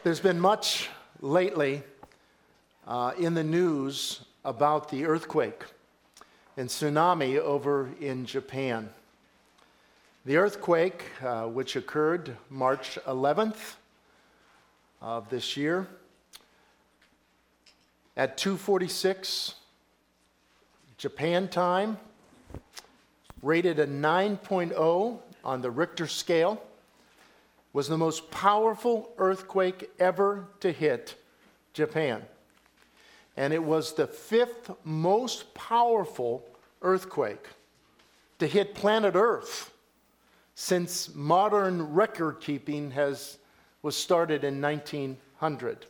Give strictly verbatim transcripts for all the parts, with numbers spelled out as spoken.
There's been much lately uh, in the news about the earthquake and tsunami over in Japan. The earthquake, uh, which occurred March eleventh of this year at two forty-six Japan time, rated a nine point oh on the Richter scale, was the most powerful earthquake ever to hit Japan. And it was the fifth most powerful earthquake to hit planet Earth since modern record keeping has was started in nineteen hundred.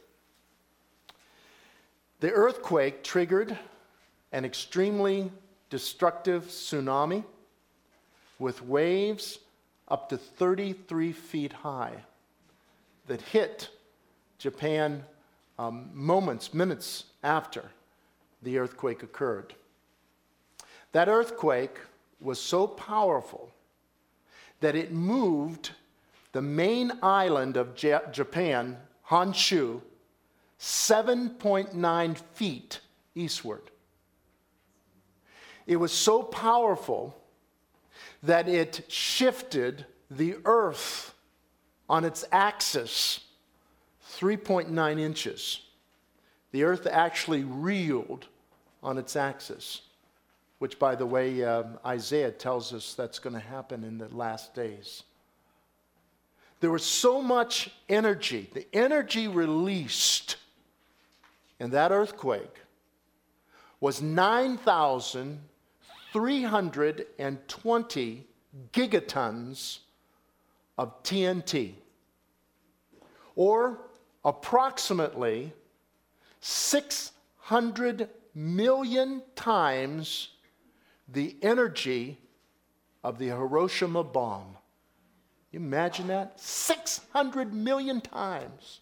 The earthquake triggered an extremely destructive tsunami with waves up to thirty-three feet high that hit Japan um, moments, minutes after the earthquake occurred. That earthquake was so powerful that it moved the main island of J- Japan, Honshu, seven point nine feet eastward. It was so powerful that it shifted the earth on its axis three point nine inches. The earth actually reeled on its axis, which, by the way, um, Isaiah tells us that's going to happen in the last days. There was so much energy. The energy released in that earthquake was nine thousand three hundred twenty gigatons of T N T, or approximately six hundred million times the energy of the Hiroshima bomb. You imagine that? six hundred million times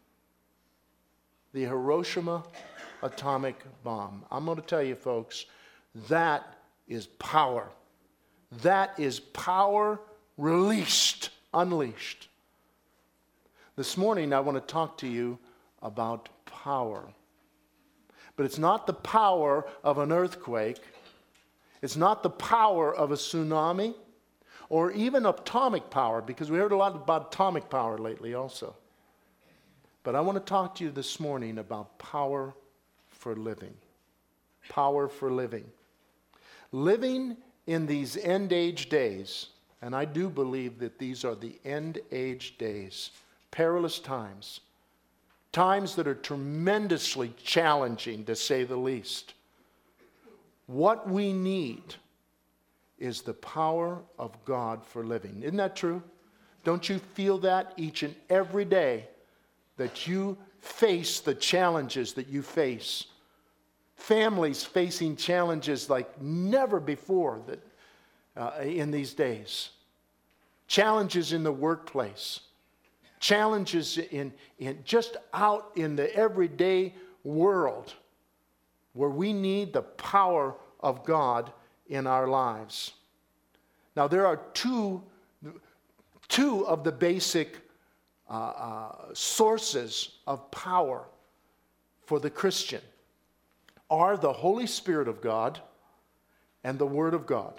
the Hiroshima atomic bomb. I'm going to tell you, folks, that is power. That is power released, unleashed. This morning, I want to talk to you about power. But it's not the power of an earthquake. It's not the power of a tsunami or even atomic power, because we heard a lot about atomic power lately also. But I want to talk to you this morning about power for living. Power for living. Living in these end age days, and I do believe that these are the end age days, perilous times, times that are tremendously challenging, to say the least. What we need is the power of God for living. Isn't that true? Don't you feel that each and every day that you face the challenges that you face? Families facing challenges like never before that, uh, in these days. Challenges in the workplace. Challenges in, in just out in the everyday world where we need the power of God in our lives. Now, there are two, two of the basic uh, uh, sources of power for the Christian are the Holy Spirit of God and the Word of God.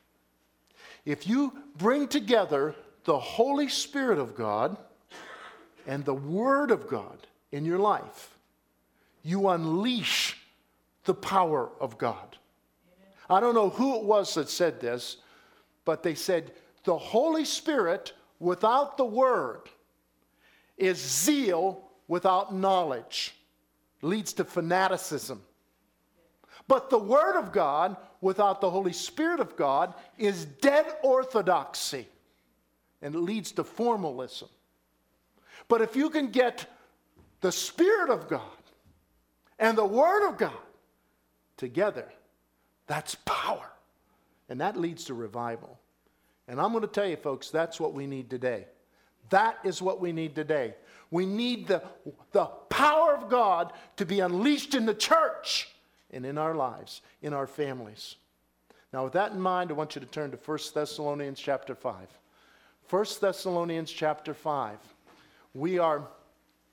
If you bring together the Holy Spirit of God and the Word of God in your life, you unleash the power of God. I don't know who it was that said this, but they said the Holy Spirit without the Word is zeal without knowledge, leads to fanaticism. But the Word of God without the Holy Spirit of God is dead orthodoxy, and it leads to formalism. But if you can get the Spirit of God and the Word of God together, that's power. And that leads to revival. And I'm going to tell you, folks, that's what we need today. That is what we need today. We need the, the power of God to be unleashed in the church and in our lives, in our families. Now, with that in mind, I want you to turn to First Thessalonians chapter five. First Thessalonians chapter five. We are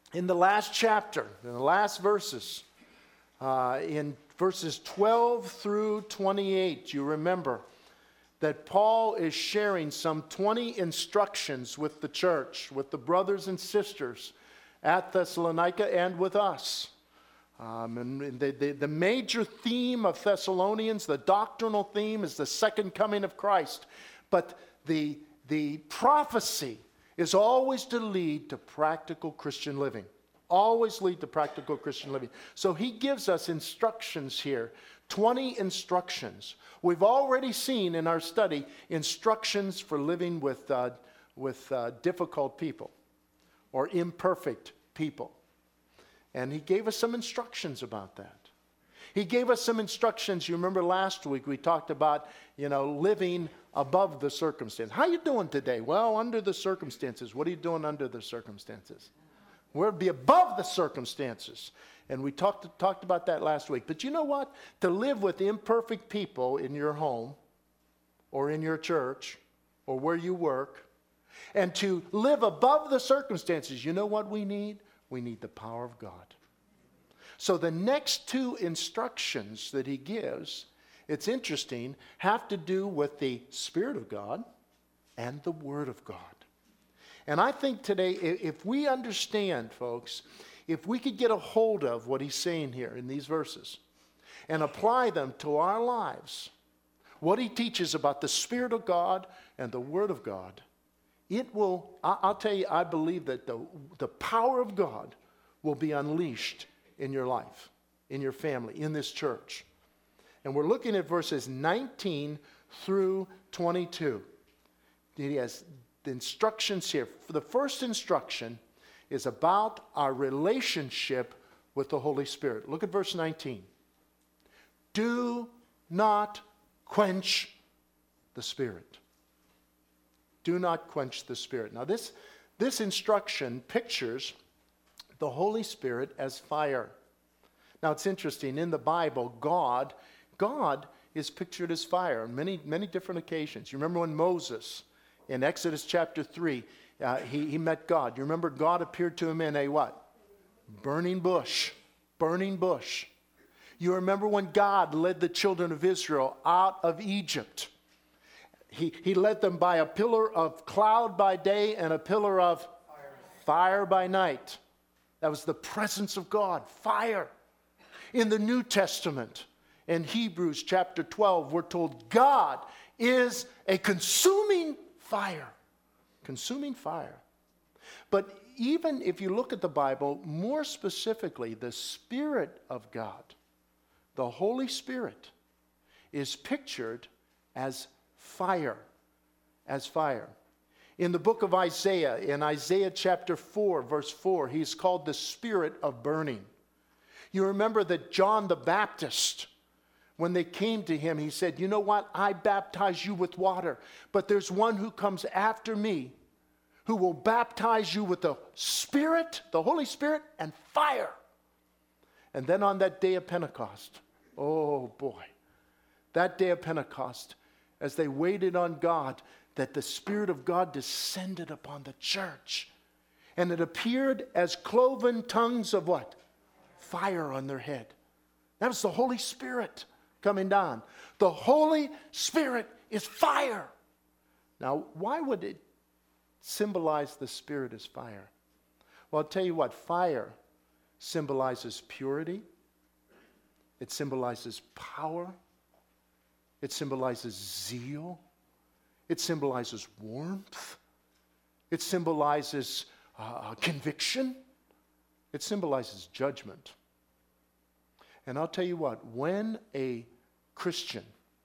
in the last chapter, in the last verses, uh, in verses twelve through twenty-eight, you remember that Paul is sharing some twenty instructions with the church, with the brothers and sisters at Thessalonica and with us. Um, and the, the, the major theme of Thessalonians, the doctrinal theme, is the second coming of Christ. But the, the prophecy is always to lead to practical Christian living. Always lead to practical Christian living. So he gives us instructions here, twenty instructions. We've already seen in our study instructions for living with, uh, with uh, difficult people or imperfect people. And he gave us some instructions about that. He gave us some instructions. You remember last week we talked about, you know, living above the circumstance. How you doing today? Well, under the circumstances. What are you doing under the circumstances? We're to be above the circumstances. And we talked, talked about that last week. But you know what? To live with imperfect people in your home or in your church or where you work, and to live above the circumstances, you know what we need? We need the power of God. So the next two instructions that he gives, it's interesting, have to do with the Spirit of God and the Word of God. And I think today, if we understand, folks, if we could get a hold of what he's saying here in these verses and apply them to our lives, what he teaches about the Spirit of God and the Word of God, it will, I'll tell you, I believe that the, the power of God will be unleashed in your life, in your family, in this church. And we're looking at verses nineteen through twenty-two. He has the instructions here. The first instruction is about our relationship with the Holy Spirit. Look at verse nineteen. Do not quench the Spirit. Do not quench the Spirit. Now this, this instruction pictures the Holy Spirit as fire. Now it's interesting, in the Bible, God, God is pictured as fire on many, many different occasions. You remember when Moses, in Exodus chapter three, uh, he, he met God. You remember God appeared to him in a what? Burning bush. Burning bush. You remember when God led the children of Israel out of Egypt. He, he led them by a pillar of cloud by day and a pillar of fire, fire by night. That was the presence of God, fire. In the New Testament, in Hebrews chapter twelve, we're told God is a consuming fire. Consuming fire. But even if you look at the Bible, more specifically, the Spirit of God, the Holy Spirit, is pictured as fire, as fire. In the book of Isaiah, in Isaiah chapter four, verse four, he's called the Spirit of burning. You remember that John the Baptist, when they came to him, he said, you know what? I baptize you with water, but there's one who comes after me who will baptize you with the Spirit, the Holy Spirit, and fire. And then on that day of Pentecost, oh boy, that day of Pentecost, as they waited on God, that the Spirit of God descended upon the church. And it appeared as cloven tongues of what? Fire on their head. That was the Holy Spirit coming down. The Holy Spirit is fire. Now, why would it symbolize the Spirit as fire? Well, I'll tell you what, fire symbolizes purity. It symbolizes power. It symbolizes zeal. It symbolizes warmth. It symbolizes uh, conviction. It symbolizes judgment. And I'll tell you what, when a Christian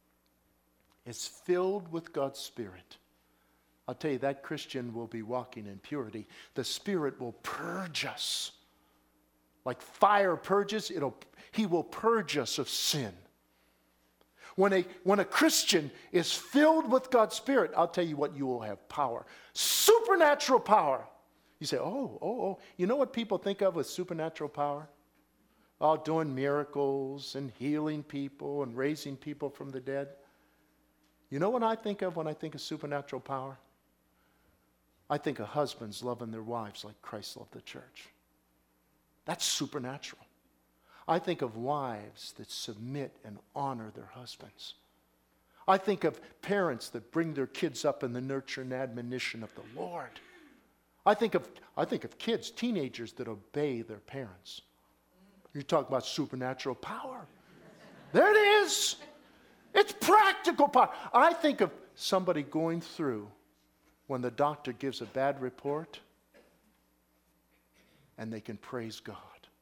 is filled with God's Spirit, I'll tell you that Christian will be walking in purity. The Spirit will purge us. Like fire purges, it'll, He will purge us of sin. When a, when a Christian is filled with God's Spirit, I'll tell you what, you will have power. Supernatural power. You say, oh, oh, oh. You know what people think of with supernatural power? Oh, doing miracles and healing people and raising people from the dead. You know what I think of when I think of supernatural power? I think of husbands loving their wives like Christ loved the church. That's supernatural. I think of wives that submit and honor their husbands. I think of parents that bring their kids up in the nurture and admonition of the Lord. I think of, I think of kids, teenagers that obey their parents. You talk about supernatural power. There it is. It's practical power. I think of somebody going through when the doctor gives a bad report and they can praise God.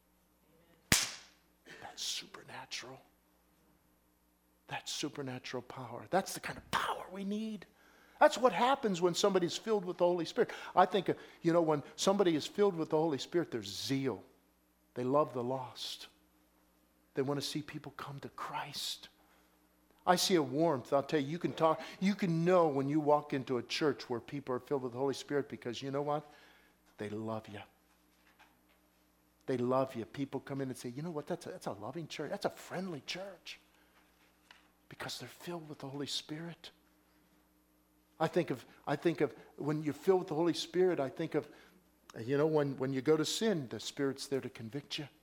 That's supernatural. That's supernatural power. That's the kind of power we need. That's what happens when somebody's filled with the Holy Spirit. I think, you know, when somebody is filled with the Holy Spirit, there's zeal. They love the lost. They want to see people come to Christ. I see a warmth. I'll tell you, you can talk, you can know when you walk into a church where people are filled with the Holy Spirit because you know what? They love you. They love you. People come in and say, you know what? That's a, that's a loving church. That's a friendly church. Because they're filled with the Holy Spirit. I think of, I think of when you're filled with the Holy Spirit, I think of, you know, when, when you go to sin, the Spirit's there to convict you.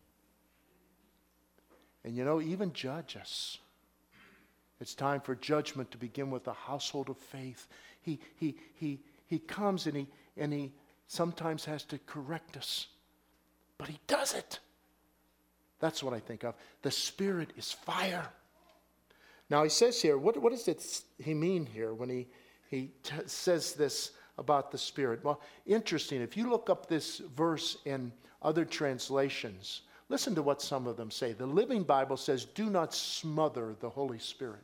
And you know, even judge us. It's time for judgment to begin with the household of faith. He, he, he, he comes and he, and he sometimes has to correct us. But he does it. That's what I think of. The Spirit is fire. Now he says here, what, what does it, he mean here when he, he t- says this about the Spirit? Well, interesting. If you look up this verse in other translations, listen to what some of them say. The Living Bible says, do not smother the Holy Spirit.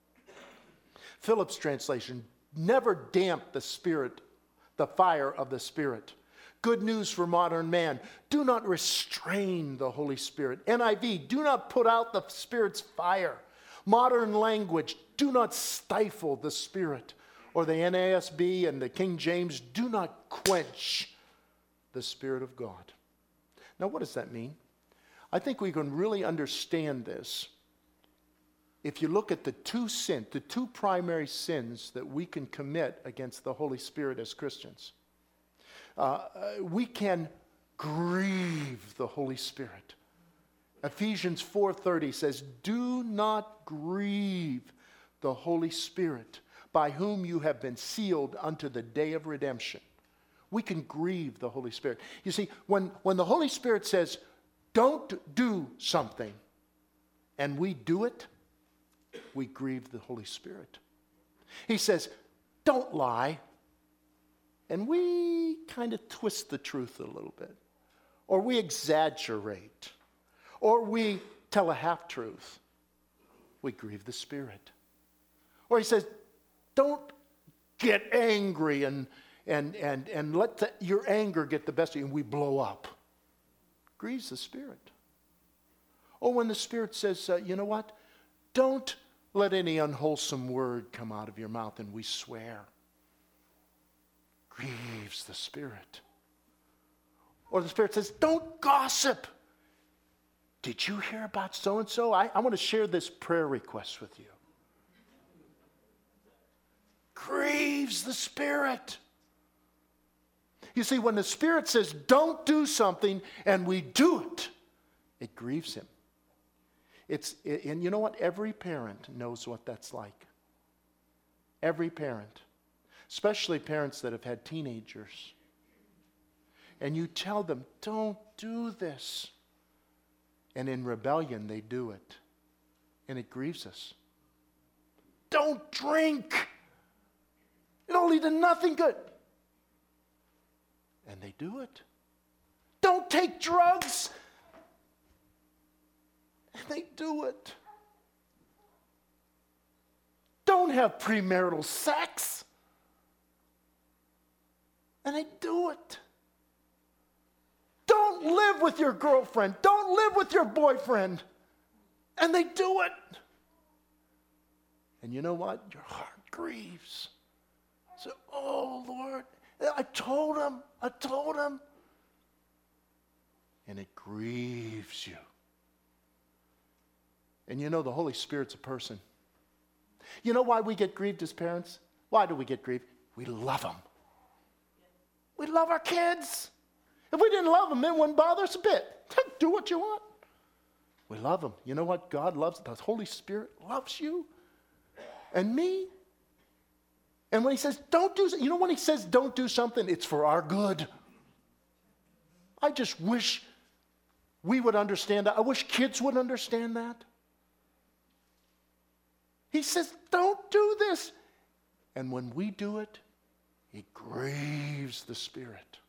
Phillips translation, never damp the Spirit, the fire of the Spirit. Good news for modern man, do not restrain the Holy Spirit. N I V, do not put out the Spirit's fire. Modern language, do not stifle the Spirit. Or the N A S B and the King James, do not quench the Spirit of God. Now, what does that mean? I think we can really understand this if you look at the two sins, the two primary sins that we can commit against the Holy Spirit as Christians. Uh, we can grieve the Holy Spirit. Ephesians four thirty says, do not grieve the Holy Spirit, by whom you have been sealed unto the day of redemption. We can grieve the Holy Spirit. You see, when, when the Holy Spirit says, don't do something, and we do it, we grieve the Holy Spirit. He says, don't lie, and we kind of twist the truth a little bit, or we exaggerate, or we tell a half-truth. We grieve the Spirit. Or he says, don't get angry and, and, and, and let the, your anger get the best of you, and we blow up. Grieves the Spirit. Or when the Spirit says, uh, you know what? Don't let any unwholesome word come out of your mouth, and we swear. Grieves the Spirit. Or the Spirit says, don't gossip. Did you hear about so-and-so? I, I want to share this prayer request with you. Grieves the Spirit. You see, when the Spirit says, don't do something, and we do it, it grieves him. It's, it, and you know what? Every parent knows what that's like. Every parent. Especially parents that have had teenagers. And you tell them, don't do this. And in rebellion, they do it. And it grieves us. Don't drink. It'll lead to nothing good. And they do it. Don't take drugs. And they do it. Don't have premarital sex. And they do it. Don't live with your girlfriend. Don't live with your boyfriend. And they do it. And you know what? Your heart grieves. So, oh, Lord, I told him. I told him. And it grieves you. And you know the Holy Spirit's a person. You know why we get grieved as parents? Why do we get grieved? We love them. We love our kids. If we didn't love him, it wouldn't bother us a bit. Do what you want. We love him. You know what? God loves, the Holy Spirit loves you and me. And when he says, don't do, you know when he says don't do something, it's for our good. I just wish we would understand that. I wish kids would understand that. He says, don't do this. And when we do it, it grieves the Spirit.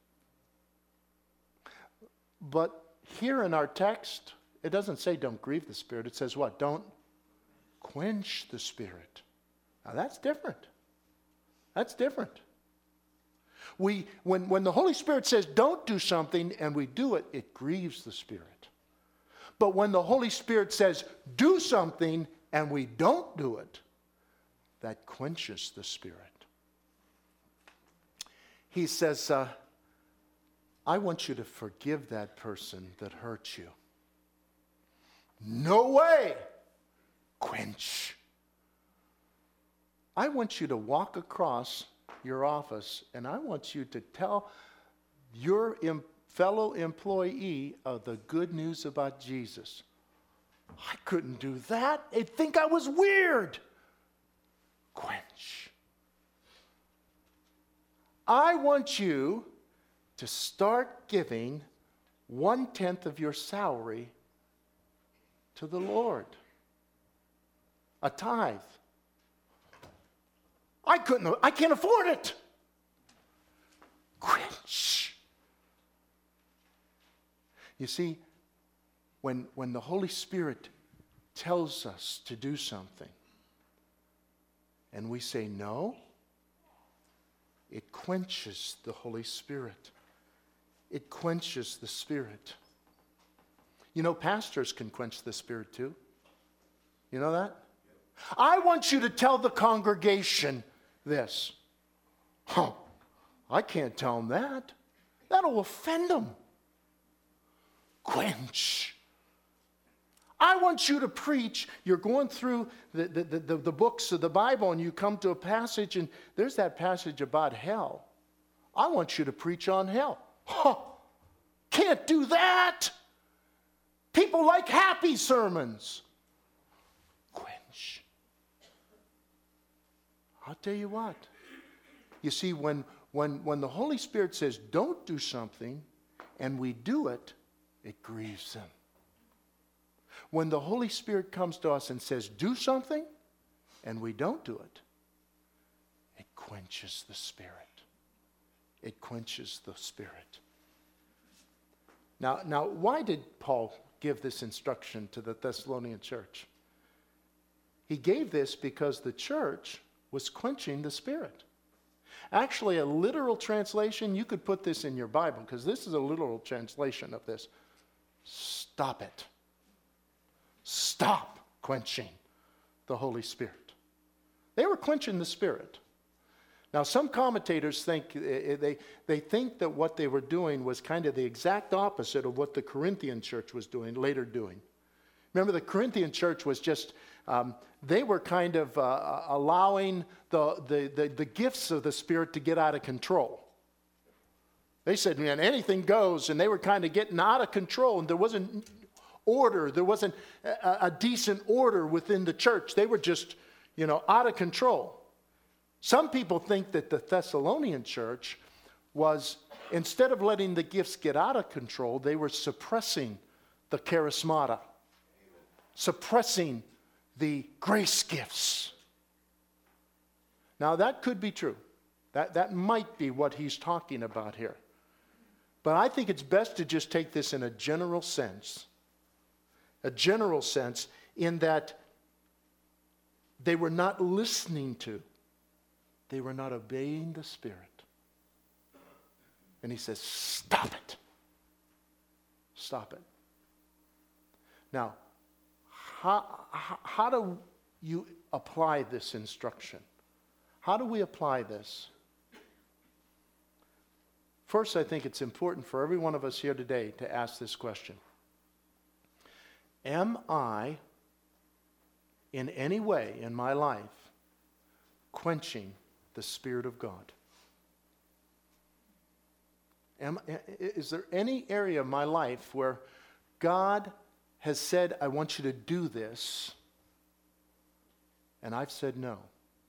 But here in our text, it doesn't say don't grieve the Spirit. It says what? Don't quench the Spirit. Now that's different. That's different. We, when, when the Holy Spirit says don't do something and we do it, it grieves the Spirit. But when the Holy Spirit says do something and we don't do it, that quenches the Spirit. He says, uh, I want you to forgive that person that hurt you. No way! Quench. I want you to walk across your office and I want you to tell your em- fellow employee of the good news about Jesus. I couldn't do that. They'd think I was weird. Quench. I want you to start giving one-tenth of your salary to the Lord. A tithe. I couldn't, I can't afford it. Quench. You see, when, when the Holy Spirit tells us to do something and we say no, it quenches the Holy Spirit. It quenches the Spirit. You know, pastors can quench the Spirit too. You know that? I want you to tell the congregation this. Huh, I can't tell them that. That'll offend them. Quench. I want you to preach. You're going through the, the, the, the books of the Bible and you come to a passage and there's that passage about hell. I want you to preach on hell. Huh, can't do that. People like happy sermons. Quench. I'll tell you what. You see, when, when, when the Holy Spirit says don't do something and we do it, it grieves him. When the Holy Spirit comes to us and says do something and we don't do it, it quenches the Spirit. It quenches the Spirit. Now, now, why did Paul give this instruction to the Thessalonian church? He gave this because the church was quenching the Spirit. Actually, a literal translation, you could put this in your Bible because this is a literal translation of this. Stop it. Stop quenching the Holy Spirit. They were quenching the Spirit. Now, some commentators think they, they think that what they were doing was kind of the exact opposite of what the Corinthian church was doing, later doing. Remember, the Corinthian church was just, um, they were kind of uh, allowing the, the, the, the gifts of the Spirit to get out of control. They said, man, anything goes, and they were kind of getting out of control, and there wasn't order. There wasn't a, a decent order within the church. They were just, you know, out of control. Some people think that the Thessalonian church was, instead of letting the gifts get out of control, they were suppressing the charismata, suppressing the grace gifts. Now, that could be true. That, that might be what he's talking about here. But I think it's best to just take this in a general sense. A general sense in that they were not listening to, they were not obeying the Spirit. And he says, stop it. Stop it. Now, how, how, how do you apply this instruction? How do we apply this? First, I think it's important for every one of us here today to ask this question. Am I, in any way in my life, quenching the Spirit of God? Am, is there any area of my life where God has said, I want you to do this, and I've said no?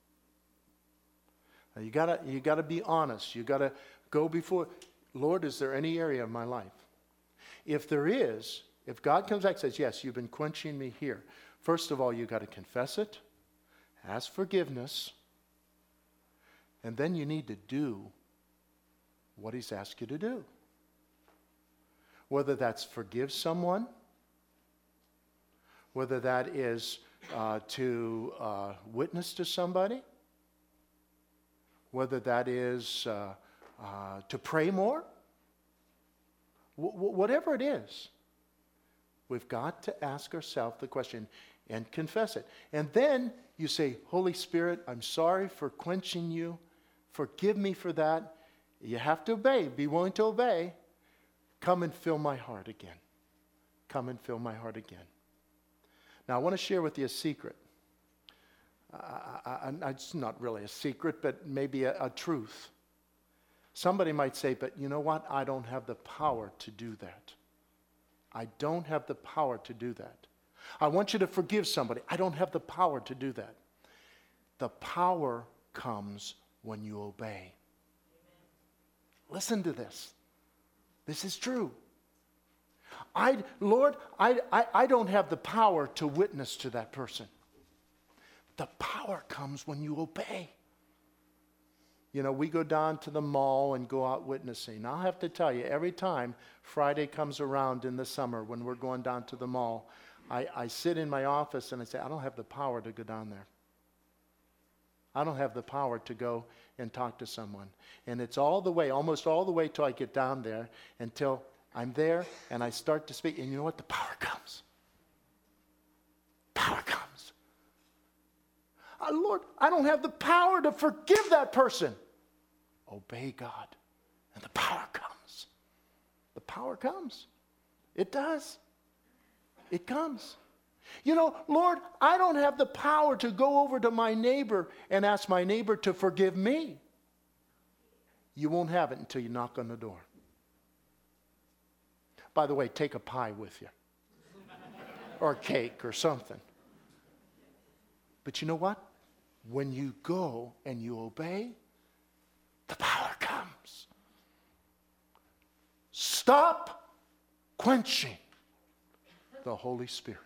Now you gotta, you gotta be honest. You gotta go before, Lord, is there any area of my life? If there is, if God comes back and says, yes, you've been quenching me here, first of all, you got to confess it, ask forgiveness, and then you need to do what he's asked you to do. Whether that's forgive someone, whether that is uh, to uh, witness to somebody, whether that is uh, uh, to pray more, w- w- whatever it is, we've got to ask ourselves the question and confess it. And then you say, Holy Spirit, I'm sorry for quenching you. Forgive me for that. You have to obey. Be willing to obey. Come and fill my heart again. Come and fill my heart again. Now, I want to share with you a secret. I, I, I, it's not really a secret, but maybe a, a truth. Somebody might say, but you know what? I don't have the power to do that. I don't have the power to do that. I want you to forgive somebody. I don't have the power to do that. The power comes when you obey. Listen to this. This is true. I, Lord, I, I, I don't have the power to witness to that person. The power comes when you obey. You know, we go down to the mall and go out witnessing. I'll have to tell you, every time Friday comes around in the summer when we're going down to the mall, I, I sit in my office and I say, I don't have the power to go down there. I don't have the power to go and talk to someone. And it's all the way, almost all the way till I get down there, until I'm there and I start to speak. And you know what? The power comes. Power comes. Oh, Lord, I don't have the power to forgive that person. Obey God, and the power comes. The power comes. It does. It comes. You know, Lord, I don't have the power to go over to my neighbor and ask my neighbor to forgive me. You won't have it until you knock on the door. By the way, take a pie with you. Or a cake or something. But you know what? When you go and you obey, the power comes. Stop quenching the Holy Spirit.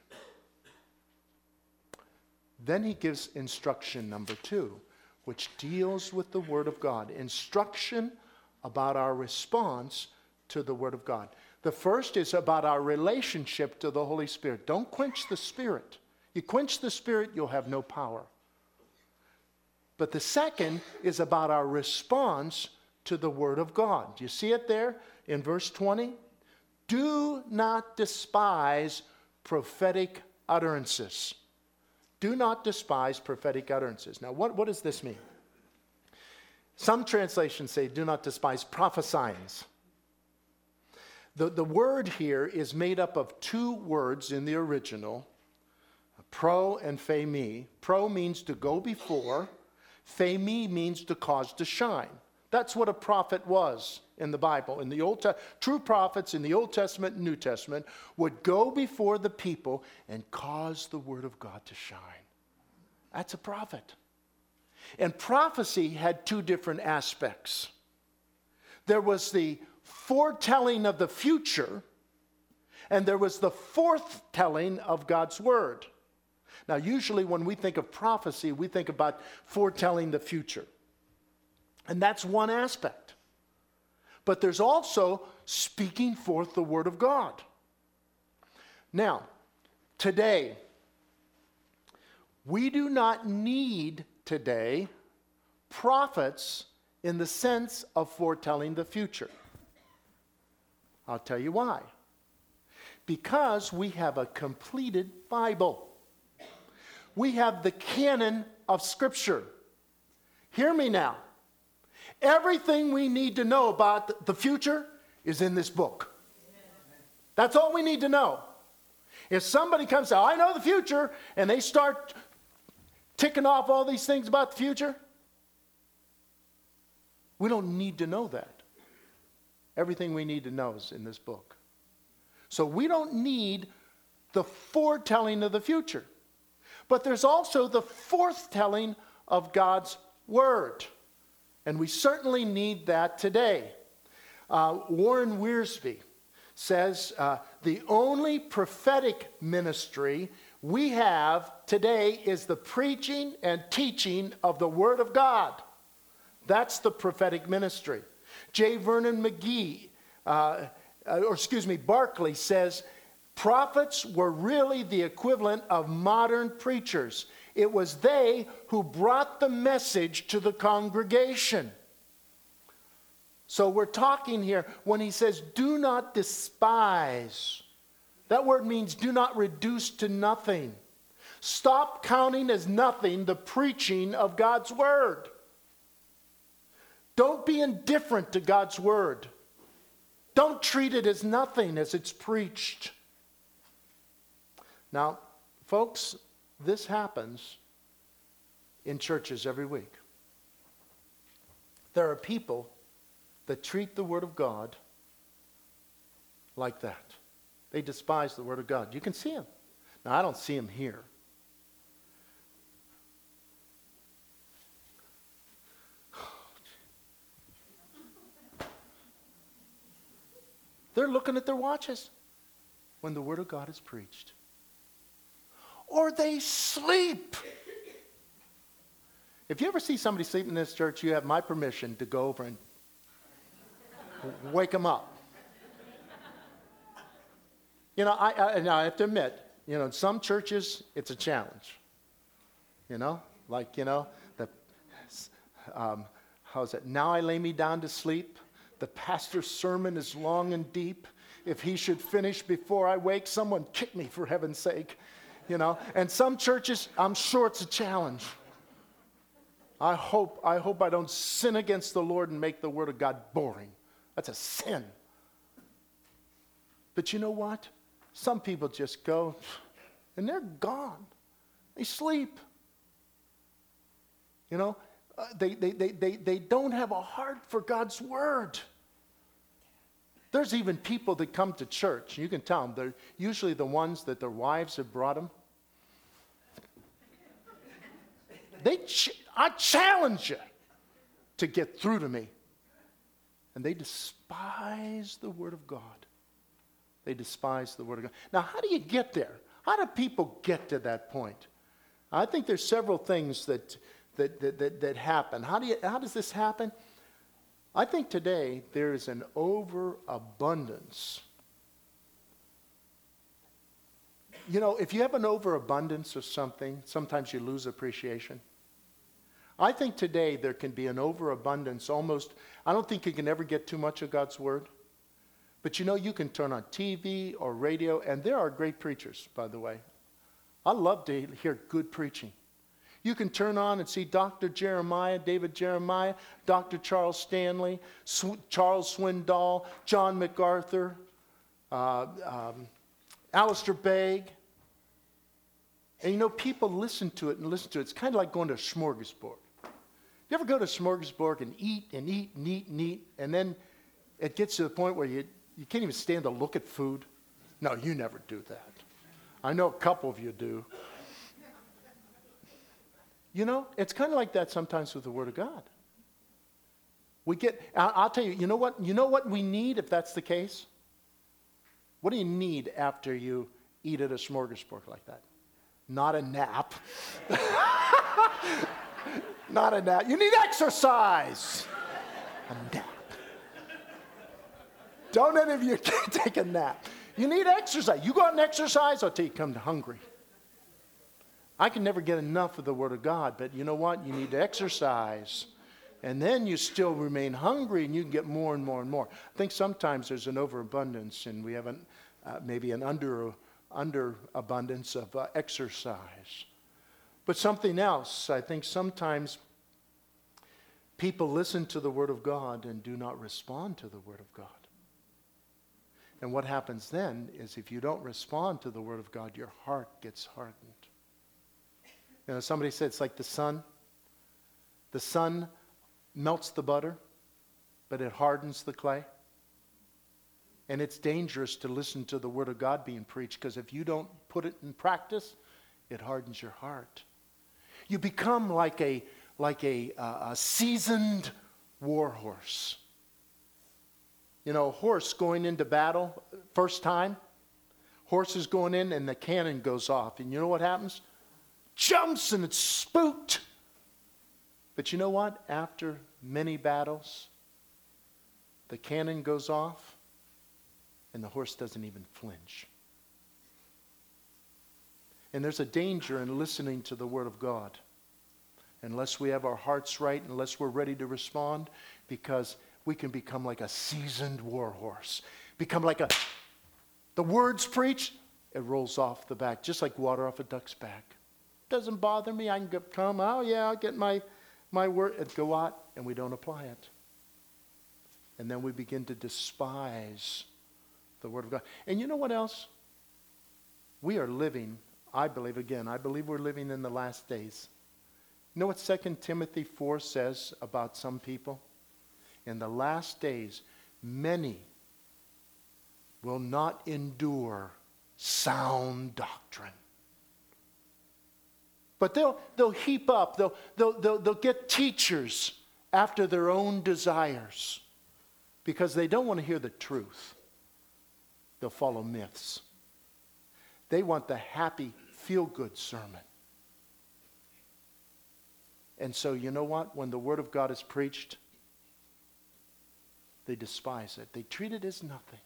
Then he gives instruction number two, which deals with the Word of God. Instruction about our response to the Word of God. The first is about our relationship to the Holy Spirit. Don't quench the Spirit. You quench the Spirit, you'll have no power. But the second is about our response to the Word of God. Do you see it there in verse twenty? Do not despise prophetic utterances. Do not despise prophetic utterances. Now, what, what does this mean? Some translations say, do not despise prophesyings. The, the word here is made up of two words in the original, pro and phemi. Pro means to go before. Phemi means to cause to shine. That's what a prophet was in the Bible. In the Old Te- true prophets in the Old Testament and New Testament would go before the people and cause the word of God to shine. That's a prophet. And prophecy had two different aspects. There was the foretelling of the future, and there was the foretelling of God's word. Now, usually when we think of prophecy, we think about foretelling the future. And that's one aspect. But there's also speaking forth the word of God. Now, today, we do not need today prophets in the sense of foretelling the future. I'll tell you why. Because we have a completed Bible. We have the canon of Scripture. Hear me now. Everything we need to know about the future is in this book. That's all we need to know. If somebody comes out, I know the future, and they start ticking off all these things about the future, we don't need to know that. Everything we need to know is in this book. So we don't need the foretelling of the future. But there's also the forthtelling of God's Word. And we certainly need that today. Uh, Warren Wiersbe says uh, the only prophetic ministry we have today is the preaching and teaching of the Word of God. That's the prophetic ministry. J. Vernon McGee, uh, or excuse me, Barclay says, prophets were really the equivalent of modern preachers. It was they who brought the message to the congregation. So we're talking here when he says, do not despise. That word means do not reduce to nothing. Stop counting as nothing the preaching of God's Word. Don't be indifferent to God's Word. Don't treat it as nothing as it's preached. Now, folks, this happens in churches every week. There are people that treat the Word of God like that. They despise the Word of God. You can see them. Now, I don't see them here. They're looking at their watches when the Word of God is preached. Or they sleep. If you ever see somebody sleeping in this church, you have my permission to go over and wake them up. You know, I, I, and I have to admit, you know, in some churches, it's a challenge. You know, like, you know, the, um, how's it? Now I lay me down to sleep. The pastor's sermon is long and deep. If he should finish before I wake, someone kick me for heaven's sake. You know, and some churches, I'm sure it's a challenge. I hope, I hope I don't sin against the Lord and make the Word of God boring. That's a sin. But you know what? Some people just go, and they're gone. They sleep. You know, uh, they, they, they, they, they don't have a heart for God's Word. There's even people that come to church. You can tell them. They're usually the ones that their wives have brought them. They, ch- I challenge you to get through to me. And they despise the Word of God. They despise the Word of God. Now, how do you get there? How do people get to that point? I think there's several things that that that, that, that happen. How do you, how does this happen? I think today there is an overabundance. You know, if you have an overabundance of something, sometimes you lose appreciation. I think today there can be an overabundance almost. I don't think you can ever get too much of God's Word. But you know, you can turn on T V or radio, and there are great preachers, by the way. I love to hear good preaching. You can turn on and see Doctor Jeremiah, David Jeremiah, Doctor Charles Stanley, Sw- Charles Swindoll, John MacArthur, uh, um, Alistair Begg. And you know, people listen to it and listen to it. It's kind of like going to a smorgasbord. You ever go to a smorgasbord and eat and eat and eat and eat, and then it gets to the point where you, you can't even stand to look at food? No, you never do that. I know a couple of you do. You know, it's kind of like that sometimes with the Word of God. We get, I'll tell you, you know what, you know what we need if that's the case? What do you need after you eat at a smorgasbord like that? Not a nap. Not a nap. You need exercise. A nap. Don't any of you take a nap. You need exercise. You go out and exercise, I'll tell you, come hungry. I can never get enough of the Word of God, but you know what? You need to exercise. And then you still remain hungry, and you can get more and more and more. I think sometimes there's an overabundance, and we have an, uh, maybe an under, underabundance of uh, exercise. But something else, I think sometimes people listen to the Word of God and do not respond to the Word of God. And what happens then is if you don't respond to the Word of God, your heart gets hardened. You know, somebody said it's like the sun. The sun melts the butter, but it hardens the clay. And it's dangerous to listen to the Word of God being preached, because if you don't put it in practice, it hardens your heart. You become like a, like a, uh, a seasoned war horse. You know, a horse going into battle, first time, horse is going in and the cannon goes off. And you know what happens? Jumps and it's spooked. But you know what? After many battles, the cannon goes off and the horse doesn't even flinch. And there's a danger in listening to the Word of God unless we have our hearts right, unless we're ready to respond, because we can become like a seasoned war horse. Become like a, the Word's preached, it rolls off the back, just like water off a duck's back. Doesn't bother me. I can get, come, oh yeah, I'll get my, my word, and go out, and we don't apply it. And then we begin to despise the Word of God. And you know what else? We are living, I believe, again, I believe we're living in the last days. You know what Second Timothy four says about some people? In the last days, many will not endure sound doctrine. But they'll, they'll heap up, they'll, they'll, they'll, they'll get teachers after their own desires because they don't want to hear the truth. They'll follow myths. They want the happy, feel-good sermon. And so you know what? When the Word of God is preached, they despise it. They treat it as nothing.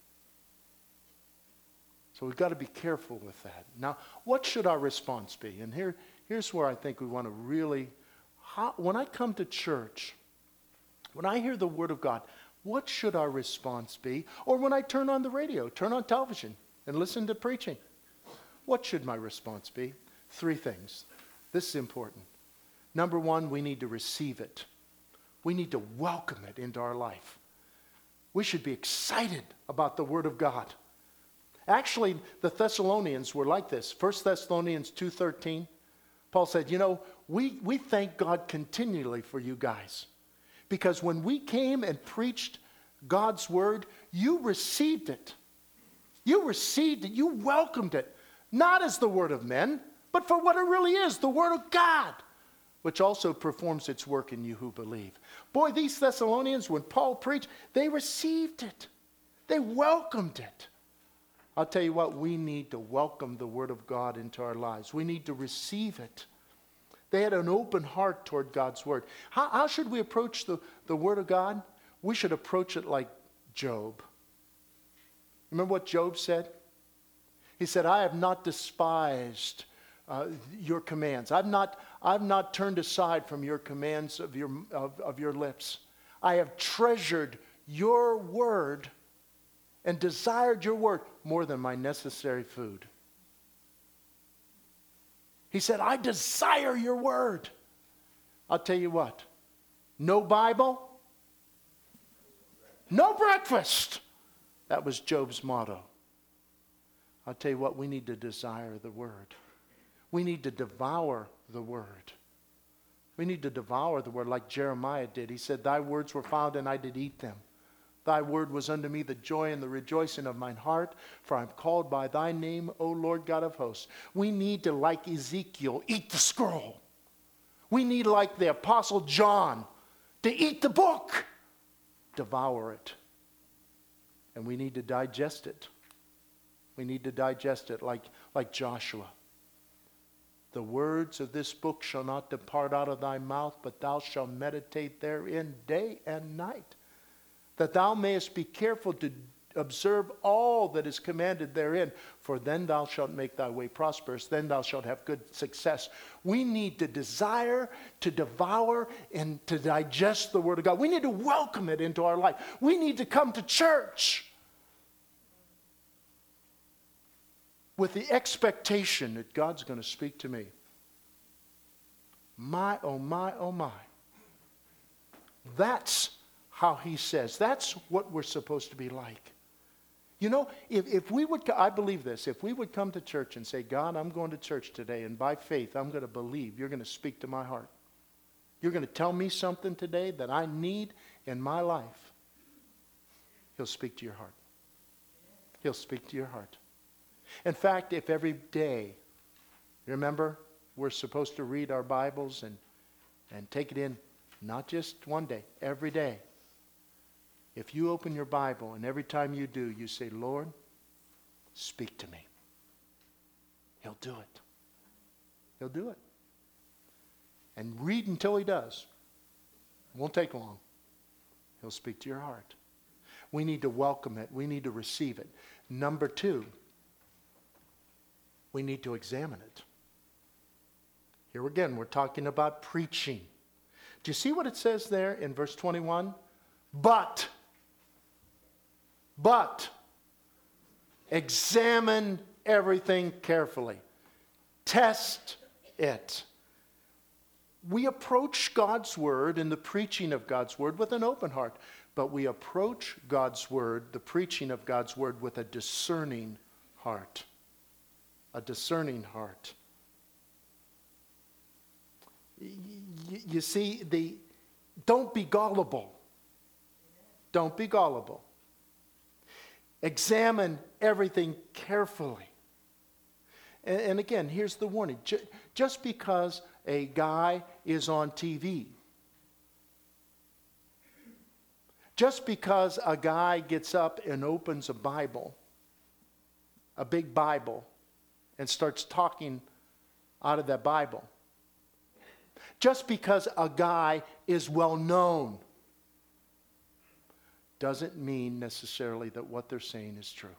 So we've got to be careful with that. Now, what should our response be? And here, here's where I think we want to really, how, when I come to church, when I hear the Word of God, what should our response be? Or when I turn on the radio, turn on television, and listen to preaching, what should my response be? Three things. This is important. Number one, we need to receive it. We need to welcome it into our life. We should be excited about the Word of God. Actually, the Thessalonians were like this. First Thessalonians two thirteen, Paul said, you know, we, we thank God continually for you guys. Because when we came and preached God's Word, you received it. You received it. You welcomed it. Not as the word of men, but for what it really is, the Word of God, which also performs its work in you who believe. Boy, these Thessalonians, when Paul preached, they received it. They welcomed it. I'll tell you what, we need to welcome the Word of God into our lives. We need to receive it. They had an open heart toward God's Word. How, how should we approach the, the Word of God? We should approach it like Job. Remember what Job said? He said, I have not despised uh, your commands. I've not, I've not turned aside from your commands of your, of, of your lips. I have treasured your word and desired your word more than my necessary food. He said, I desire your word. I'll tell you what, no Bible, no breakfast. That was Job's motto. I'll tell you what, we need to desire the word. We need to devour the word. We need to devour the word like Jeremiah did. He said, thy words were found and I did eat them. Thy word was unto me the joy and the rejoicing of mine heart, for I am called by thy name, O Lord God of hosts. We need to, like Ezekiel, eat the scroll. We need, like the Apostle John, to eat the book, devour it. And we need to digest it. We need to digest it like, like Joshua. The words of this book shall not depart out of thy mouth, but thou shalt meditate therein day and night, that thou mayest be careful to observe all that is commanded therein, for then thou shalt make thy way prosperous, then thou shalt have good success. We need to desire, to devour, and to digest the Word of God. We need to welcome it into our life. We need to come to church with the expectation that God's going to speak to me. My, oh my, oh my. That's how he says. That's what we're supposed to be like. You know, if, if we would, I believe this, if we would come to church and say, God, I'm going to church today, and by faith, I'm going to believe you're going to speak to my heart. You're going to tell me something today that I need in my life. He'll speak to your heart. He'll speak to your heart. In fact, if every day, remember, we're supposed to read our Bibles and, and take it in, not just one day, every day. If you open your Bible and every time you do, you say, Lord, speak to me. He'll do it. He'll do it. And read until he does. It won't take long. He'll speak to your heart. We need to welcome it. We need to receive it. Number two, we need to examine it. Here again, we're talking about preaching. Do you see what it says there in verse twenty-one? But, but, examine everything carefully. Test it. We approach God's word and the preaching of God's word with an open heart, but we approach God's word, the preaching of God's word, with a discerning heart. A discerning heart. Y- you see, the don't be gullible. Don't be gullible. Examine everything carefully. And, and again, here's the warning. J- just because a guy is on T V, just because a guy gets up and opens a Bible, a big Bible, and starts talking out of that Bible, just because a guy is well known, doesn't mean necessarily that what they're saying is true.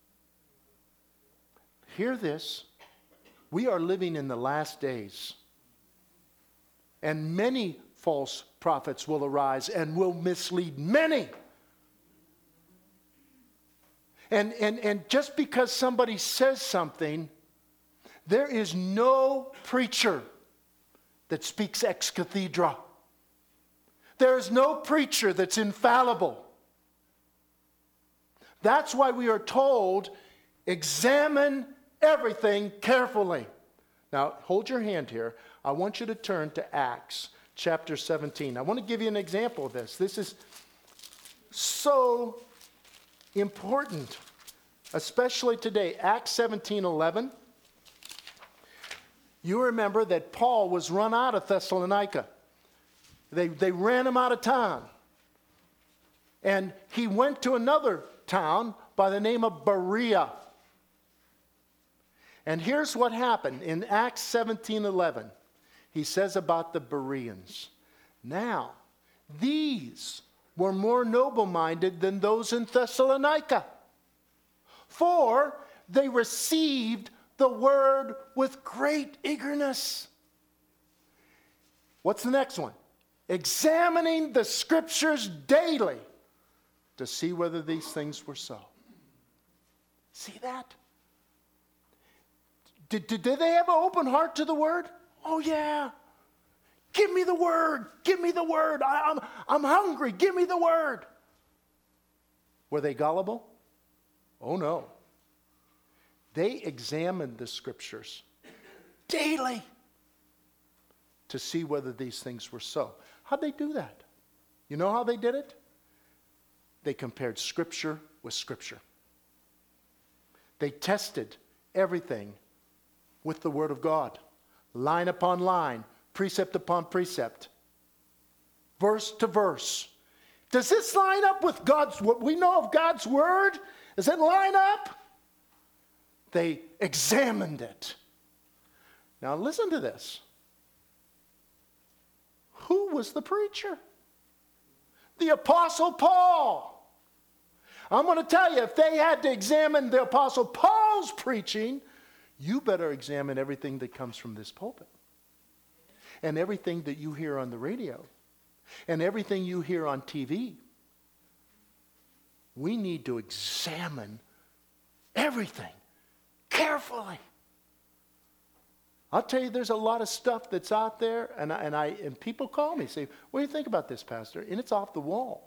Hear this. We are living in the last days. And many false prophets will arise and will mislead many. And, and, and just because somebody says something, there is no preacher that speaks ex cathedra. There is no preacher that's infallible. That's why we are told, examine everything carefully. Now, hold your hand here. I want you to turn to Acts chapter seventeen. I want to give you an example of this. This is so important, especially today. Acts seventeen eleven. You remember that Paul was run out of Thessalonica. They, they ran him out of town. And he went to another town by the name of Berea. And here's what happened in Acts seventeen eleven. He says about the Bereans, now, these were more noble-minded than those in Thessalonica, for they received the word with great eagerness. What's the next one? Examining the scriptures daily to see whether these things were so. See that? Did, did, did they have an open heart to the word? Oh, yeah. Give me the word. Give me the word. I, I'm, I'm hungry. Give me the word. Were they gullible? Oh, no. They examined the scriptures daily to see whether these things were so. How'd they do that? You know how they did it? They compared scripture with scripture. They tested everything with the word of God. Line upon line, precept upon precept, verse to verse. Does this line up with God's, what we know of God's word? Does it line up? They examined it. Now listen to this. Who was the preacher? The Apostle Paul. I'm going to tell you, if they had to examine the Apostle Paul's preaching, you better examine everything that comes from this pulpit. And everything that you hear on the radio. And everything you hear on T V. We need to examine everything carefully. I'll tell you, there's a lot of stuff that's out there, and I, and I and people call me, say, what do you think about this, Pastor? And it's off the wall.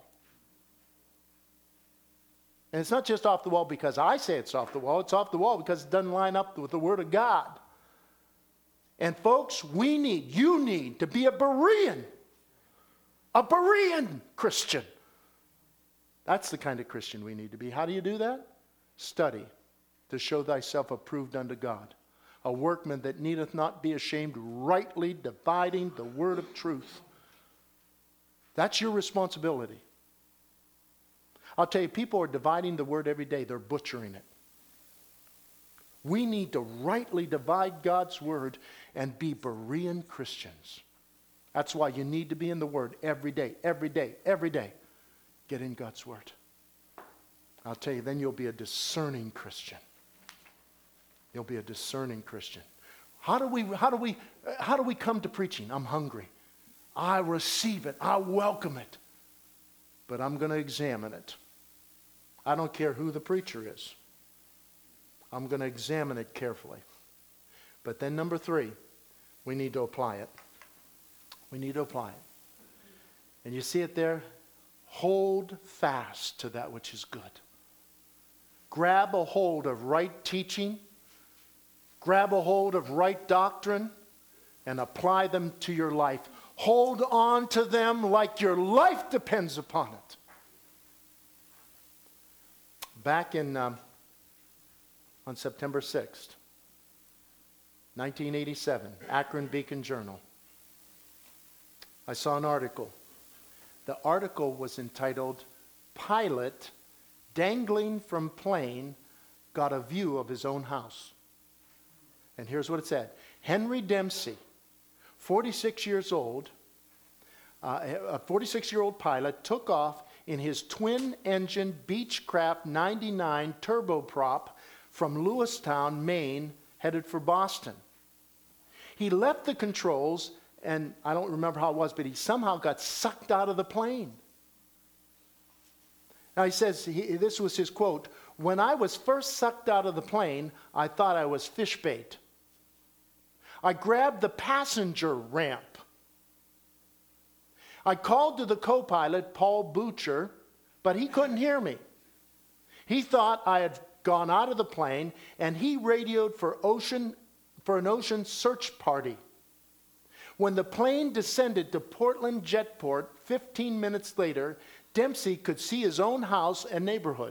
And it's not just off the wall because I say it's off the wall. It's off the wall because it doesn't line up with the Word of God. And folks, we need, you need to be a Berean. A Berean Christian. That's the kind of Christian we need to be. How do you do that? Study to show thyself approved unto God, a workman that needeth not be ashamed, rightly dividing the word of truth. That's your responsibility. I'll tell you, people are dividing the word every day. They're butchering it. We need to rightly divide God's word and be Berean Christians. That's why you need to be in the word every day, every day, every day. Get in God's word. I'll tell you, then you'll be a discerning Christian. You'll be a discerning Christian. How do we, how do we, how do we come to preaching? I'm hungry. I receive it. I welcome it. But I'm going to examine it. I don't care who the preacher is. I'm going to examine it carefully. But then number three, we need to apply it. We need to apply it. And you see it there? Hold fast to that which is good. Grab a hold of right teaching. Grab a hold of right doctrine and apply them to your life. Hold on to them like your life depends upon it. Back in um, on September sixth, nineteen eighty-seven, Akron Beacon Journal, I saw an article. The article was entitled, "Pilot Dangling from Plane Got a View of His Own House." And here's what it said. Henry Dempsey, forty-six years old, uh, a forty-six-year-old pilot, took off in his twin-engine Beechcraft ninety-nine turboprop from Lewistown, Maine, headed for Boston. He left the controls, and I don't remember how it was, but he somehow got sucked out of the plane. Now he says, he, this was his quote, "When I was first sucked out of the plane, I thought I was fish bait. I grabbed the passenger ramp. I called to the co-pilot, Paul Butcher, but he couldn't hear me. He thought I had gone out of the plane, and he radioed for ocean for an ocean search party. When the plane descended to Portland Jetport fifteen minutes later, Dempsey could see his own house and neighborhood.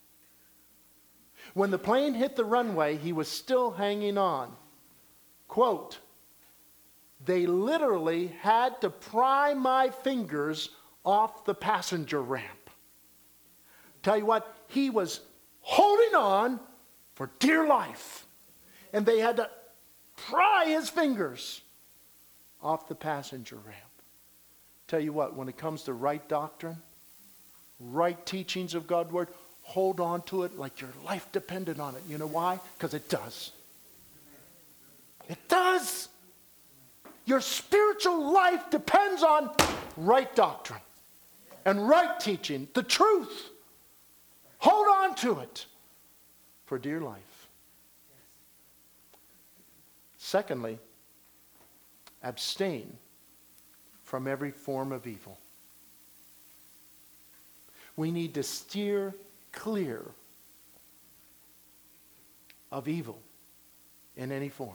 When the plane hit the runway, he was still hanging on. Quote, they literally had to pry my fingers off the passenger ramp. Tell you what, he was holding on for dear life. And they had to pry his fingers off the passenger ramp. Tell you what, when it comes to right doctrine, right teachings of God's word, hold on to it like your life depended on it. You know why? Because it does. It does. Your spiritual life depends on right doctrine and right teaching, the truth. Hold on to it for dear life. Secondly, abstain from every form of evil. We need to steer clear of evil in any form.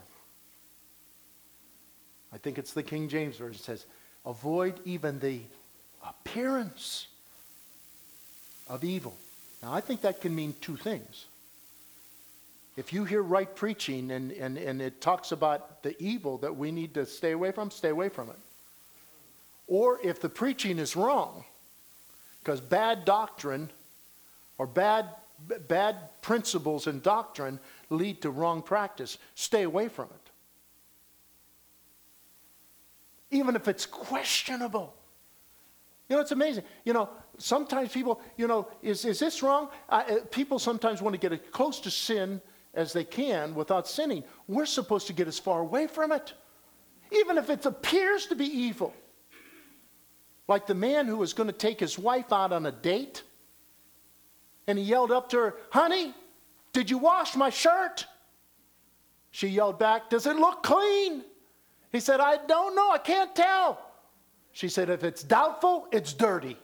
I think it's the King James Version says, avoid even the appearance of evil. Now, I think that can mean two things. If you hear right preaching and, and, and it talks about the evil that we need to stay away from, stay away from it. Or if the preaching is wrong, because bad doctrine or bad, bad principles and doctrine lead to wrong practice, stay away from it. Even if it's questionable. You know, it's amazing. You know, sometimes people, you know, is, is this wrong? Uh, people sometimes want to get as close to sin as they can without sinning. We're supposed to get as far away from it. Even if it appears to be evil. Like the man who was going to take his wife out on a date. And he yelled up to her, honey, did you wash my shirt? She yelled back, does it look clean? He said, I don't know, I can't tell. She said, if it's doubtful, it's dirty.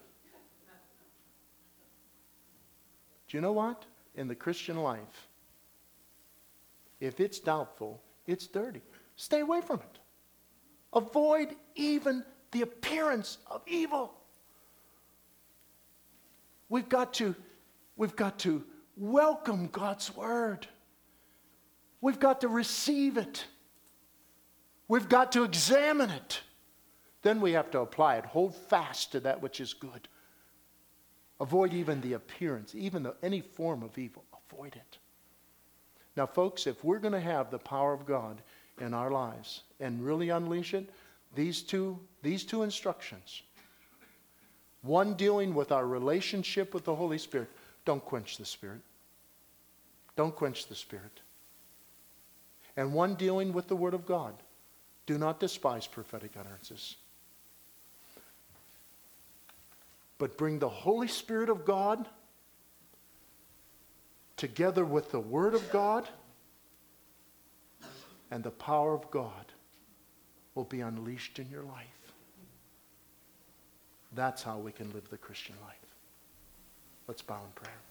Do you know what? In the Christian life, if it's doubtful, it's dirty. Stay away from it. Avoid even the appearance of evil. We've got to, we've got to welcome God's word. We've got to receive it. We've got to examine it. Then we have to apply it. Hold fast to that which is good. Avoid even the appearance, even the, any form of evil. Avoid it. Now, folks, if we're going to have the power of God in our lives and really unleash it, these two, these two instructions, one dealing with our relationship with the Holy Spirit, don't quench the Spirit. Don't quench the Spirit. And one dealing with the Word of God, do not despise prophetic utterances. But bring the Holy Spirit of God together with the Word of God, and the power of God will be unleashed in your life. That's how we can live the Christian life. Let's bow in prayer.